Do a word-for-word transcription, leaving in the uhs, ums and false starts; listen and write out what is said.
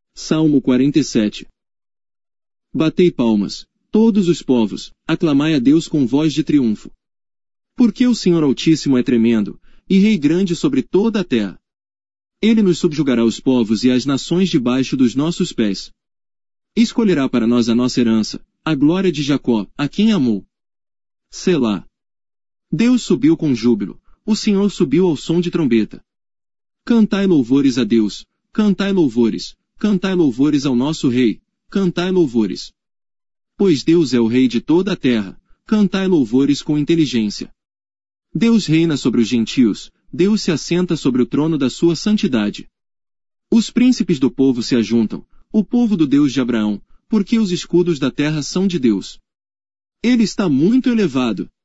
Salmo quarenta e sete. Batei palmas, todos os povos, aclamai a Deus com voz de triunfo. Porque o Senhor Altíssimo é tremendo, e Rei grande sobre toda a terra. Ele nos subjugará os povos e as nações debaixo dos nossos pés. Escolherá para nós a nossa herança, a glória de Jacó, a quem amou. Selá. Deus subiu com júbilo, o Senhor subiu ao som de trombeta. Cantai louvores a Deus, cantai louvores, cantai louvores ao nosso Rei, cantai louvores. Pois Deus é o Rei de toda a terra, cantai louvores com inteligência. Deus reina sobre os gentios, Deus se assenta sobre o trono da sua santidade. Os príncipes do povo se ajuntam, o povo do Deus de Abraão, porque os escudos da terra são de Deus. Ele está muito elevado,